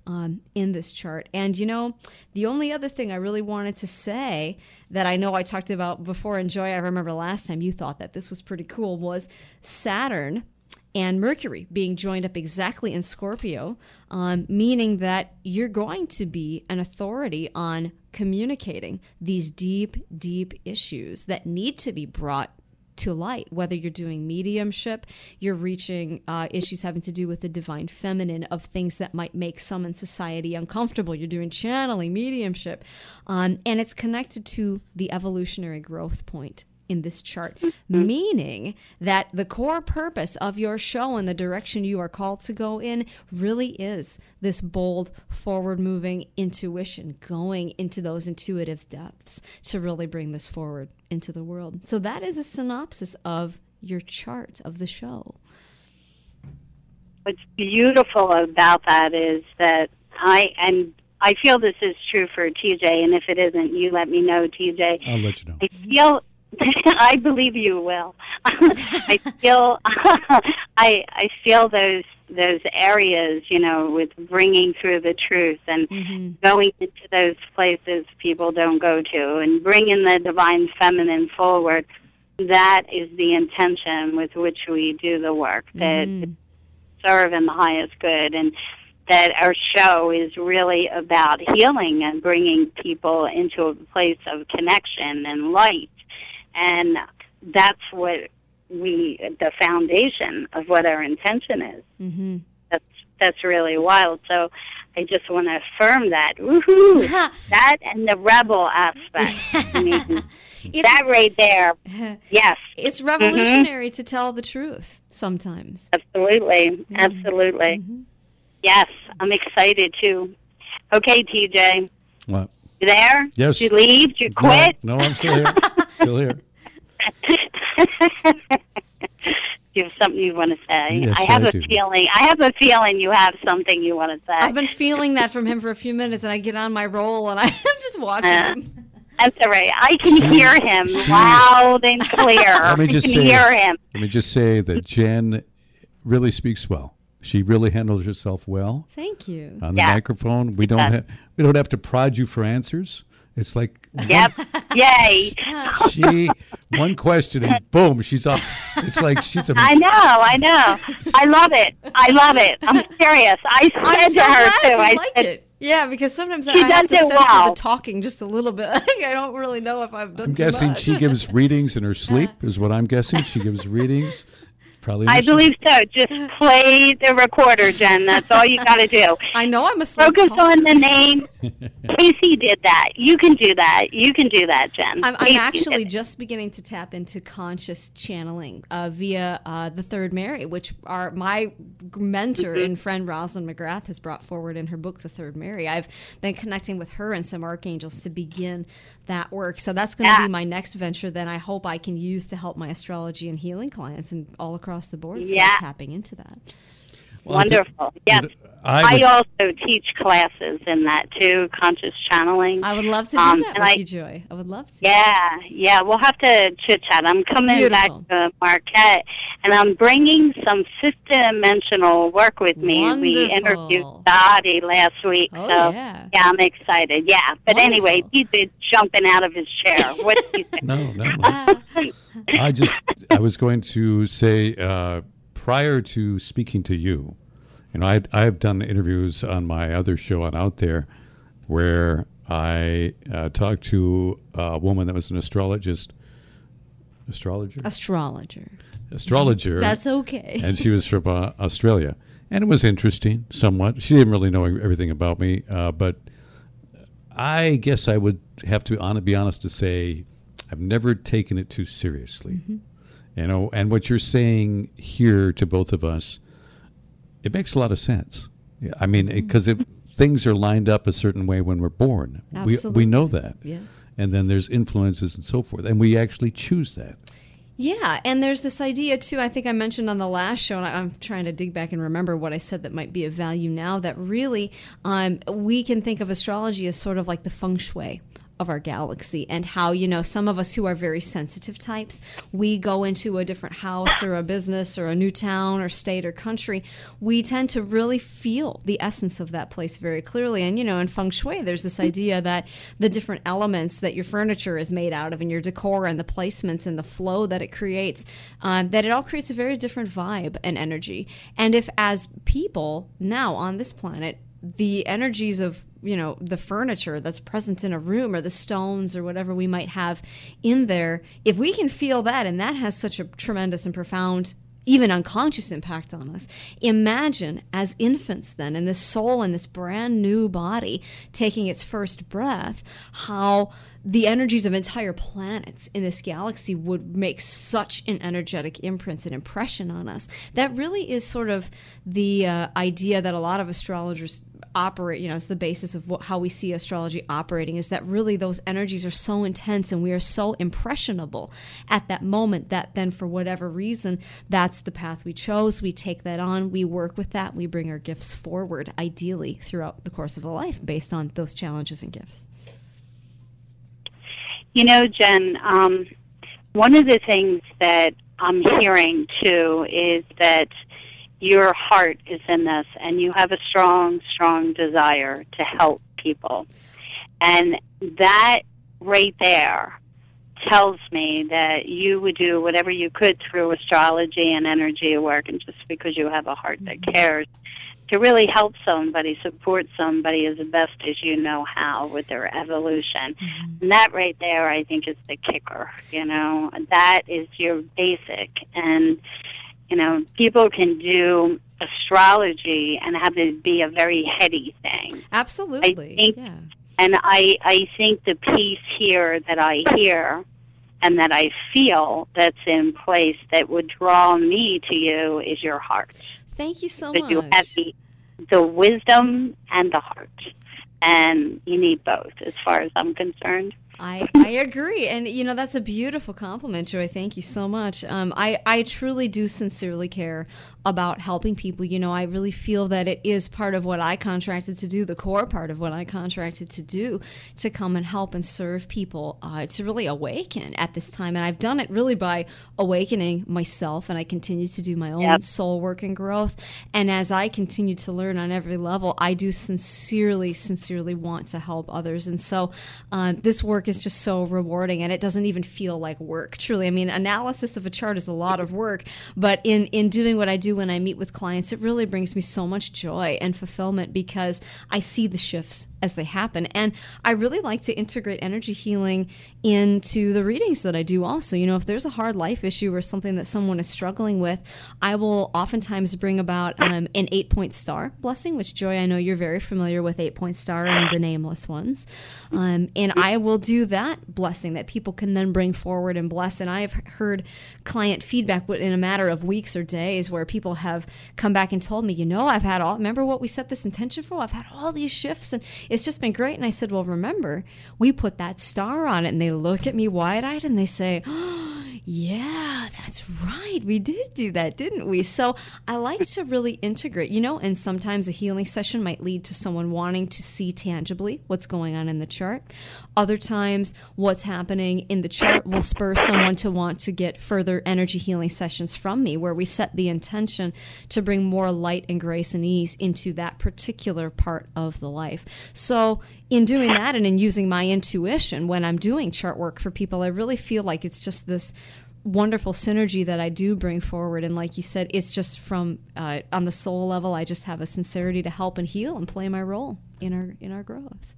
um, in this chart. And, you know, the only other thing I really wanted to say that I know I talked about before, and Joy, I remember last time you thought that this was pretty cool, was Saturn and Mercury being joined up exactly in Scorpio, um, meaning that you're going to be an authority on communicating these deep, deep issues that need to be brought to light, whether you're doing mediumship, you're reaching uh, issues having to do with the divine feminine of things that might make some in society uncomfortable. You're doing channeling, mediumship, um, and it's connected to the evolutionary growth point in this chart, mm-hmm. meaning that the core purpose of your show and the direction you are called to go in really is this bold, forward-moving intuition, going into those intuitive depths to really bring this forward into the world. So that is a synopsis of your chart of the show. What's beautiful about that is that I, and I feel this is true for T J, and if it isn't, you let me know, T J. I'll let you know. I feel... I believe you will. I feel, I I feel those those areas, you know, with bringing through the truth and mm-hmm. going into those places people don't go to, and bringing the divine feminine forward. That is the intention with which we do the work, that mm-hmm. serve in the highest good, and that our show is really about healing and bringing people into a place of connection and light. And that's what we, the foundation of what our intention is. Mm-hmm. That's that's really wild. So I just want to affirm that. Woohoo! That and the rebel aspect. I mean, that right there. Yes. It's revolutionary mm-hmm. to tell the truth sometimes. Absolutely. Mm-hmm. Absolutely. Mm-hmm. Yes. I'm excited too. Okay, T J. What? You there? Yes. Did you leave? Did you quit? No, no, I'm still here. Still here. You have something you want to say? Yes, I have I a do. feeling. I have a feeling you have something you want to say. I've been feeling that from him for a few minutes, and I get on my roll, and I'm just watching Uh, him. That's all right. I can hear him loud and clear. Let me just I can say, hear him. Let me just say that Jen really speaks well. She really handles herself well Thank you. on the Yeah. microphone. We don't Yeah. have we don't have to prod you for answers. It's like Yep. Yay. she one question and boom, she's off. It's like she's a I know. I know. I love it. I love it. I'm serious. I I'm said so to her, glad too. you I like said, it. Yeah, because sometimes I She have to does it censor well. the talking just a little bit. I don't really know if I've done I'm too guessing much. she gives readings in her sleep is what I'm guessing. She gives readings. Probably. I believe so. Just play the recorder, Jen. That's all you got to do. I know I'm a slow Focus talker. on the name. Casey did that. You can do that. You can do that, Jen. I'm, I'm Casey actually did it. just beginning to tap into conscious channeling uh, via uh, the Third Mary, which are my mentor Mm-hmm. and friend Rosalind McGrath has brought forward in her book, The Third Mary. I've been connecting with her and some archangels to begin that work. So that's going to Yeah. be my next venture that I hope I can use to help my astrology and healing clients and all across the board start Yeah. tapping into that. Well, I think- Wonderful. Yes. I I would- also teach classes in that too, conscious channeling. I would love to do Um, that and with I- you, Joy. I would love to. Yeah, yeah. We'll have to chit chat. I'm coming Beautiful. back to Marquette, and I'm bringing some fifth dimensional work with me. We Wonderful. interviewed Dottie last week, Oh, so yeah. I'm excited. Yeah, but Wonderful. anyway, he's been jumping out of his chair. What do you think? No, no, no. Ah. I just I was going to say uh, prior to speaking to you, you know, I I've done interviews on my other show on Out There, where I uh, talked to a woman that was an astrologist, astrologer, Astrologer. astrologer. That's okay. And she was from uh, Australia, and it was interesting somewhat. She didn't really know everything about me, uh, but I guess I would have to on, be honest to say I've never taken it too seriously. Mm-hmm. You know, and what you're saying here to both of us, it makes a lot of sense. Yeah, I mean, because things are lined up a certain way when we're born. We Absolutely. we know that. Yes. And then there's influences and so forth, and we actually choose that. Yeah, and there's this idea too, I think I mentioned on the last show, and I, I'm trying to dig back and remember what I said that might be of value now, that really um, we can think of astrology as sort of like the feng shui of our galaxy, and how, you know, some of us who are very sensitive types, we go into a different house or a business or a new town or state or country, we tend to really feel the essence of that place very clearly. And, you know, in feng shui, there's this idea that the different elements that your furniture is made out of and your decor and the placements and the flow that it creates, um, that it all creates a very different vibe and energy. And if as people now on this planet, the energies of, you know, the furniture that's present in a room or the stones or whatever we might have in there, if we can feel that, and that has such a tremendous and profound, even unconscious impact on us, imagine as infants then, in this soul in this brand new body taking its first breath, how the energies of entire planets in this galaxy would make such an energetic imprint and impression on us. That really is sort of the uh, idea that a lot of astrologers operate, you know, it's the basis of what, how we see astrology operating, is that really those energies are so intense and we are so impressionable at that moment that then for whatever reason, that's the path we chose. We take that on, we work with that, we bring our gifts forward, ideally throughout the course of a life based on those challenges and gifts. You know, Jen, um, one of the things that I'm hearing, too, is that your heart is in this, and you have a strong, strong desire to help people. And that right there tells me that you would do whatever you could through astrology and energy work, and just because you have a heart that cares, to really help somebody, support somebody as best as you know how with their evolution. Mm-hmm. And that right there, I think, is the kicker, you know. That is your basic. And, you know, people can do astrology and have it be a very heady thing. Absolutely, I think, yeah. And I, I think the piece here that I hear and that I feel that's in place that would draw me to you is your heart. Thank you so because much. You have the, the wisdom and the heart, and you need both as far as I'm concerned. I, I agree. And, you know, that's a beautiful compliment, Joy. Thank you so much. Um, I, I truly do sincerely care about helping people. You know, I really feel that it is part of what I contracted to do, the core part of what I contracted to do, to come and help and serve people, uh, to really awaken at this time. And I've done it really by awakening myself, and I continue to do my own yep. soul work and growth. And as I continue to learn on every level, I do sincerely, sincerely want to help others. And so um, this work is just so rewarding, and it doesn't even feel like work, truly. I mean, analysis of a chart is a lot of work, but in, in doing what I do when I meet with clients, it really brings me so much joy and fulfillment because I see the shifts as they happen. And I really like to integrate energy healing into the readings that I do also. You know, if there's a hard life issue or something that someone is struggling with, I will oftentimes bring about um, an eight-point star blessing, which, Joy, I know you're very familiar with eight-point star and the nameless ones. Um, and I will do that blessing that people can then bring forward and bless. And I've heard client feedback in a matter of weeks or days where people have come back and told me, you know, I've had all, remember what we set this intention for? I've had all these shifts and it's just been great. And I said, well, remember, we put that star on it. And they look at me wide-eyed and they say, oh, yeah, that's right. We did do that, didn't we? So I like to really integrate, you know, and sometimes a healing session might lead to someone wanting to see tangibly what's going on in the chart. Other times, what's happening in the chart will spur someone to want to get further energy healing sessions from me, where we set the intention to bring more light and grace and ease into that particular part of the life. So in doing that and in using my intuition when I'm doing chart work for people, I really feel like it's just this wonderful synergy that I do bring forward. And like you said, it's just from uh, on the soul level, I just have a sincerity to help and heal and play my role in our in our growth.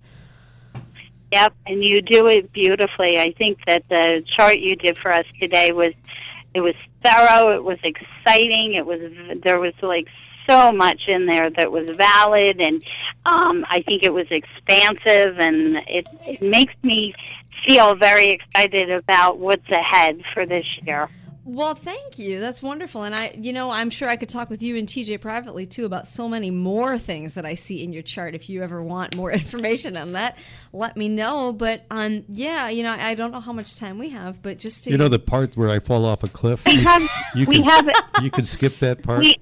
Yep, and you do it beautifully. I think that the chart you did for us today was, it was thorough, it was exciting, it was, there was like so much in there that was valid, and um, I think it was expansive, and it, it makes me feel very excited about what's ahead for this year. Well, thank you. That's wonderful. And I, you know, I'm sure I could talk with you and T J privately too about so many more things that I see in your chart. If you ever want more information on that, let me know. But um, yeah, you know, I don't know how much time we have, but just to, you know, the part where I fall off a cliff, we have, you we can, have you can skip that part. We,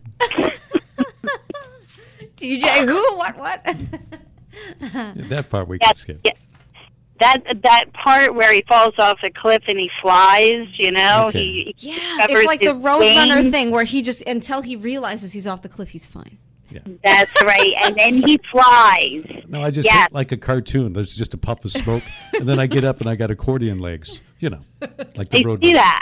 T J, who, what, what? That part we yes, can skip. Yes. that that part where he falls off a cliff and he flies, you know, Okay. he, he Yeah, discovers it's like the his Roadrunner wings. thing where he just, until he realizes he's off the cliff, he's fine. That's right, and then he flies. No, I just Yes. hit like a cartoon. There's just a puff of smoke, and then I get up and I got accordion legs. You know, like the I road. see that.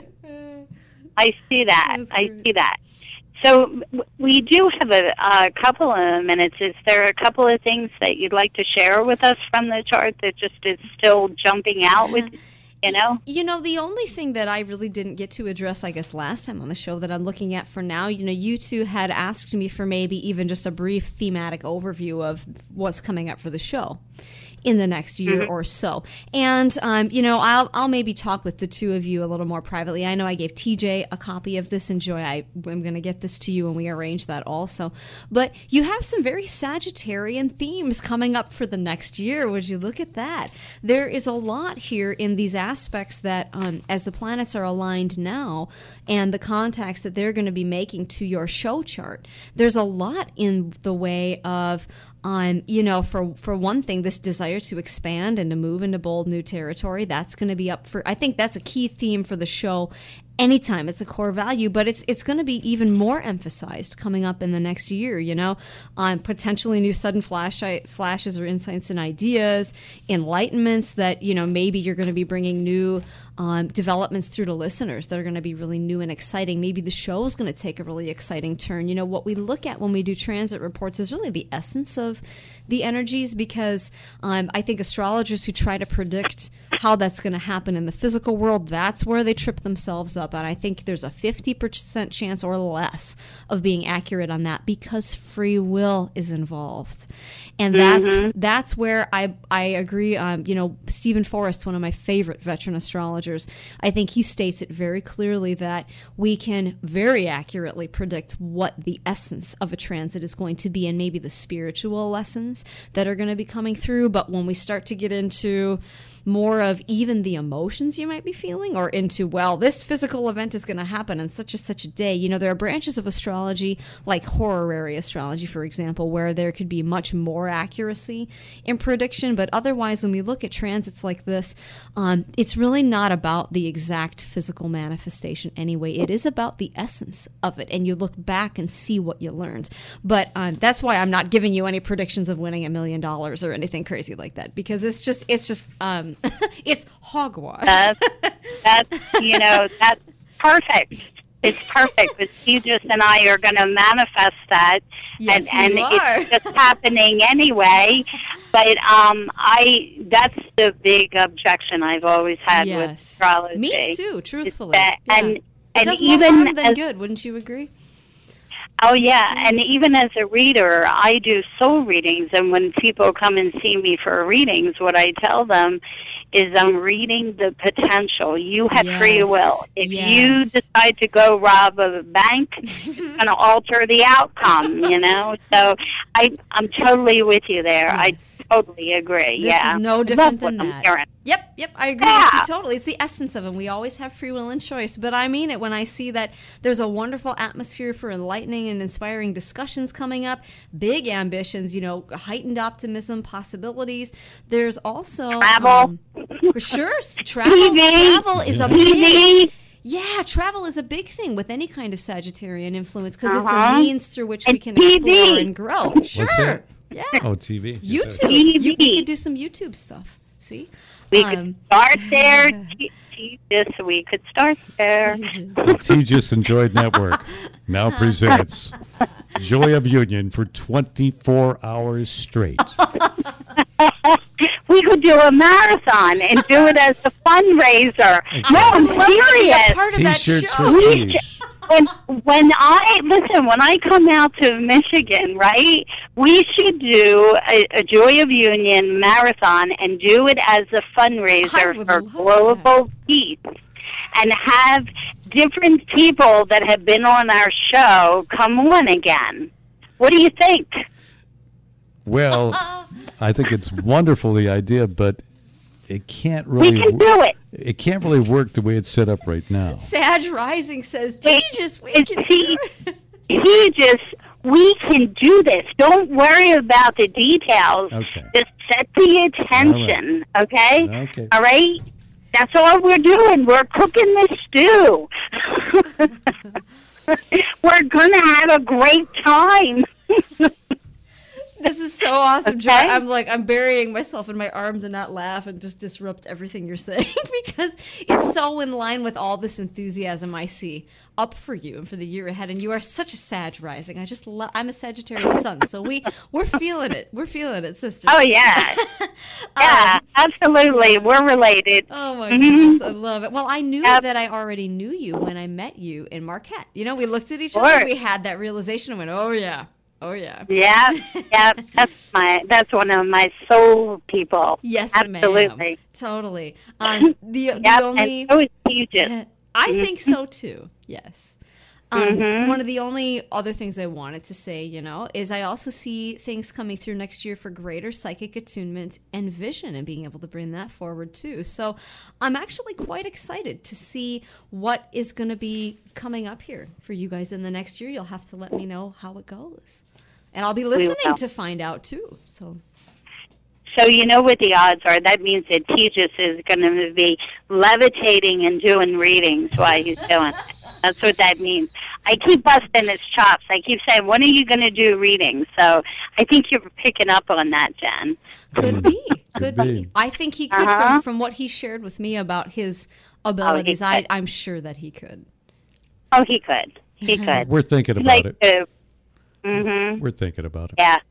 I see that. That's I great. see that. So w- we do have a, a couple of minutes. Is there a couple of things that you'd like to share with us from the chart that just is still jumping out with, you know? You know, the only thing that I really didn't get to address, I guess, last time on the show that I'm looking at for now, you know, you two had asked me for maybe even just a brief thematic overview of what's coming up for the show in the next year Mm-hmm. or so. And, um, you know, I'll, I'll maybe talk with the two of you a little more privately. I know I gave T J a copy of this, and Joy, I, I'm going to get this to you when we arrange that also. But you have some very Sagittarian themes coming up for the next year. Would you look at that? There is a lot here in these aspects that, um, as the planets are aligned now, and the contacts that they're going to be making to your show chart, there's a lot in the way of Um, you know, for for one thing, this desire to expand and to move into bold new territory, that's going to be up for, I think that's a key theme for the show anytime. It's a core value, but it's it's going to be even more emphasized coming up in the next year, you know, um, potentially new sudden flash flashes or insights and ideas, enlightenments that, you know, maybe you're going to be bringing new um, developments through to listeners that are going to be really new and exciting. Maybe the show is going to take a really exciting turn. You know, what we look at when we do transit reports is really the essence of the energies, because um, I think astrologers who try to predict how that's going to happen in the physical world, that's where they trip themselves up. And I think there's a fifty percent chance or less of being accurate on that because free will is involved. And that's Mm-hmm. that's where I I agree. Um, you know, Stephen Forrest, one of my favorite veteran astrologers, I think he states it very clearly that we can very accurately predict what the essence of a transit is going to be, and maybe the spiritual lessons that are going to be coming through. But when we start to get into more of even the emotions you might be feeling, or into, well, this physical event is going to happen on such and such a day. You know, there are branches of astrology, like horary astrology, for example, where there could be much more accuracy in prediction. But otherwise, when we look at transits like this, um, it's really not about the exact physical manifestation anyway. It is about the essence of it. And you look back and see what you learned. But um, that's why I'm not giving you any predictions of winning a million dollars or anything crazy like that, because it's just, it's just, um, it's hogwash. That's, that's, you know, that's perfect. It's perfect. But Tejas and I are going to manifest that. Yes, and, you and are. it's just happening anyway. But um, I that's the big objection I've always had with Yes. astrology. Me too, is truthfully. that- Yeah. And, It and does more even harm than as, good, wouldn't you agree? Oh, yeah. And even as a reader, I do soul readings. And when people come and see me for readings, what I tell them is I'm reading the potential. You have Yes. free will. If Yes. you decide to go rob a bank, it's going to alter the outcome, you know? So I, I'm totally with you there. Yes. I totally agree. This yeah. is no I different love than what I'm that. hearing. Yep, yep, I agree Yeah. with you totally. It's the essence of it. We always have free will and choice. But I mean it when I see that there's a wonderful atmosphere for enlightening and inspiring discussions coming up, big ambitions, you know, heightened optimism, possibilities. There's also Travel. um, for sure, s- travel. T V. Travel is a T big. V. Yeah, travel is a big thing with any kind of Sagittarian influence because it's Uh-huh. a means through which we And can T V. explore and grow. Sure. that? Yeah. Oh, T V. YouTube. T V. You, we could do some YouTube stuff. See? We Um, could start there. T- T- this we could start there. The Tejas Enjoyed Network now presents Joy of Union for twenty-four hours straight. We could do a marathon and do it as a fundraiser. No, I'm I'd love to be a serious. part of that T-shirts show. for We peace. When when I listen, when I come out to Michigan, right, we should do a, a Joy of Union marathon and do it as a I fundraiser would for love global peace, and have different people that have been on our show come on again. What do you think? Well, I think it's wonderful, the idea, but it can't We really can do it. it can't really work the way it's set up right now. Sag Rising says, Wait, Tejas, we it's can he, do it. he just, we can do this. Don't worry about the details. Okay. Just set the attention, okay? Okay. All right? That's all we're doing. We're cooking the stew. We're going to have a great time. This is so awesome, Joy. Okay. I'm like, I'm burying myself in my arms to not laugh and just disrupt everything you're saying because it's so in line with all this enthusiasm I see up for you and for the year ahead. And you are such a Sag rising. I just love, I'm a Sagittarius sun. So we, we're feeling it. We're feeling it, sister. Oh, yeah. Yeah, Um, absolutely. We're related. Oh my Mhm. goodness, I love it. Well, I knew Yep. that I already knew you when I met you in Marquette. You know, we looked at each Sure. other, we had that realization and went, oh yeah, oh yeah. Yeah, yeah. That's my. That's one of my soul people. Yes, absolutely. ma'am. Totally. Um, the the Yep, only and so is Tejas. I think so too. Yes. Um, Mhm. One of the only other things I wanted to say, you know, is I also see things coming through next year for greater psychic attunement and vision and being able to bring that forward too. So I'm actually quite excited to see what is going to be coming up here for you guys in the next year. You'll have to let me know how it goes. And I'll be listening will. to find out too. So So you know what the odds are. That means that Tejas is going to be levitating and doing readings while he's doing it. That's what that means. I keep busting his chops. I keep saying, when are you going to do readings? So I think you're picking up on that, Jen. could be, could Could be. be. I think he could Uh-huh. from, from what he shared with me about his abilities. I, could. I'm sure that he could. Oh, he could. He could. We're thinking He'd about like it. to. Mm-hmm. We're thinking about it. Yeah.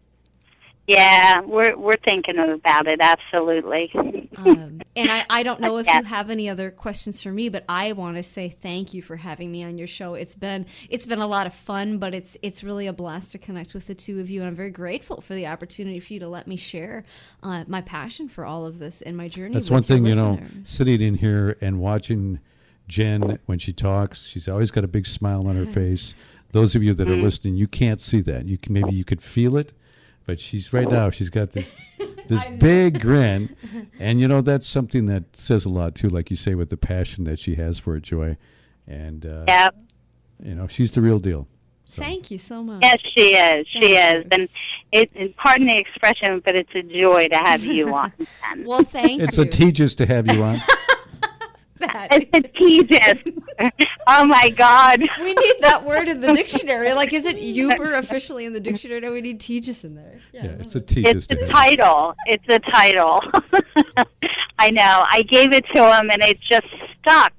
Yeah, we're we're thinking about it, absolutely. Um, and I, I don't know if Yeah. you have any other questions for me, but I want to say thank you for having me on your show. It's been it's been a lot of fun, but it's it's really a blast to connect with the two of you, and I'm very grateful for the opportunity for you to let me share uh, my passion for all of this and my journey. That's with one thing, your you know, listeners. sitting in here and watching Jen when she talks, she's always got a big smile on her face. Those of you that are listening, you can't see that. You can, maybe you could feel it, but she's right now, she's got this this big grin. And, you know, that's something that says a lot, too, like you say, with the passion that she has for it, Joy. And, uh, Yeah. you know, she's the real deal. So. Thank you so much. Yes, she is. She Thank is. you. And it, and pardon the expression, but it's a joy to have you on. Jen. Well, thank It's you. a Tejas to have you on. That. It's a Tejas. Oh, my God. We need that word in the dictionary. Like, is it Uber officially in the dictionary? No, we need Tejas in there. Yeah, it's a Tejas It's to a have you. title. It's a title. I know. I gave it to him, and it just stuck.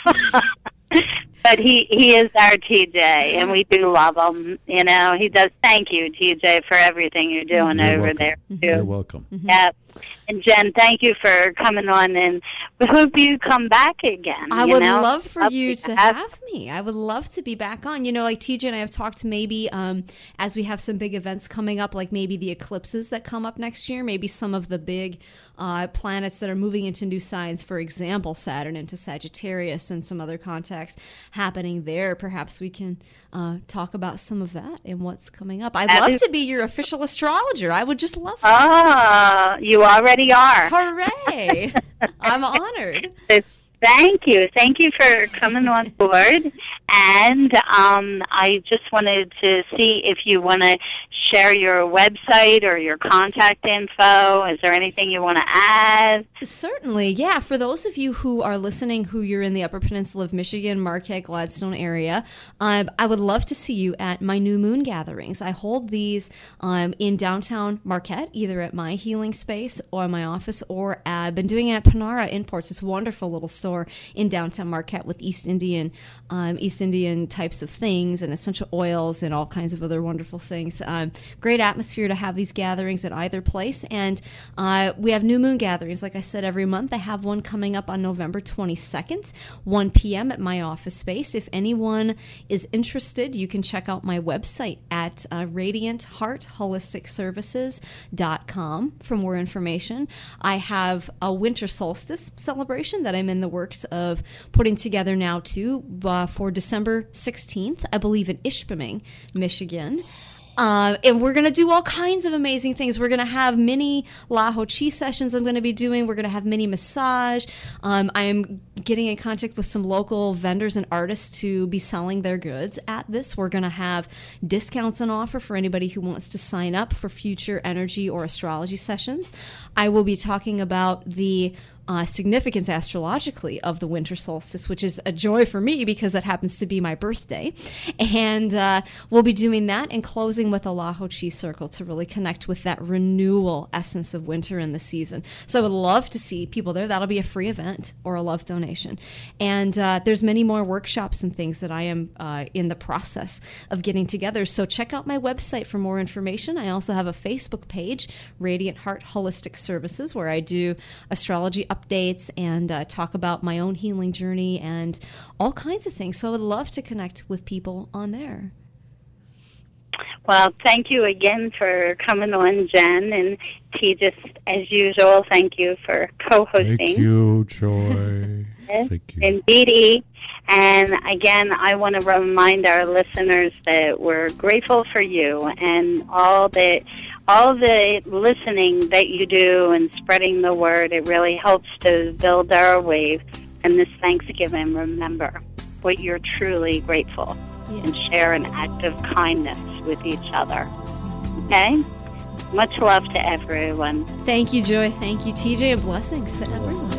But he, he is our T J, and we do love him. You know, he does. Thank you, T J, for everything you're doing You're over welcome. there, You're too. welcome. Yeah. And Jen, thank you for coming on, and we hope you come back again. I you would know? love for Lovely you to have me. I would love to be back on. You know, like T J and I have talked maybe um, as we have some big events coming up, like maybe the eclipses that come up next year, maybe some of the big uh, planets that are moving into new signs, for example, Saturn into Sagittarius and some other contacts happening there. Perhaps we can uh, talk about some of that and what's coming up. I'd That love is- to be your official astrologer. I would just love that. Oh, you already are. Hooray! I'm honored. So thank you. Thank you for coming on board. And um, I just wanted to see if you want to share your website or your contact info. Is there anything you want to add? Certainly, yeah. For those of you who are listening, who you're in the Upper Peninsula of Michigan, Marquette, Gladstone area, um, I would love to see you at my New Moon gatherings. I hold these um, in downtown Marquette, either at my healing space or my office, or I've been doing it at Panara Imports, this wonderful little store in downtown Marquette with East Indian, um, East Indian types of things and essential oils and all kinds of other wonderful things. Um, great atmosphere to have these gatherings at either place, and uh, we have New Moon gatherings, like I said, every month. I have one coming up on November twenty-second, one p.m. at my office space. If anyone is interested, you can check out my website at uh, radiant heart holistic services dot com for more information. I have a winter solstice celebration that I'm in the works of putting together now too uh, for December sixteenth, I believe, in Ishpeming, Michigan. Uh, and we're going to do all kinds of amazing things. We're going to have mini La Ho Chi sessions I'm going to be doing. We're going to have mini massage. Um, I'm getting in contact with some local vendors and artists to be selling their goods at this. We're going to have discounts on offer for anybody who wants to sign up for future energy or astrology sessions. I will be talking about the Uh, significance astrologically of the winter solstice, which is a joy for me because that happens to be my birthday. And uh, we'll be doing that and closing with a La Ho Chi circle to really connect with that renewal essence of winter in the season. So I would love to see people there. That'll be a free event or a love donation. And uh, there's many more workshops and things that I am uh, in the process of getting together. So check out my website for more information. I also have a Facebook page, Radiant Heart Holistic Services, where I do astrology updates and uh, talk about my own healing journey and all kinds of things. So I would love to connect with people on there. Well, thank you again for coming on, Jen. And T, just as usual, thank you for co-hosting. Thank you, Joy. Yes, Thank you. indeed. And again, I want to remind our listeners that we're grateful for you and all that, all the listening that you do and spreading the word. It really helps to build our wave. And this Thanksgiving, remember what you're truly grateful Yeah. and share an act of kindness with each other. Okay? Much love to everyone. Thank you, Joy. Thank you, T J, and blessings to everyone.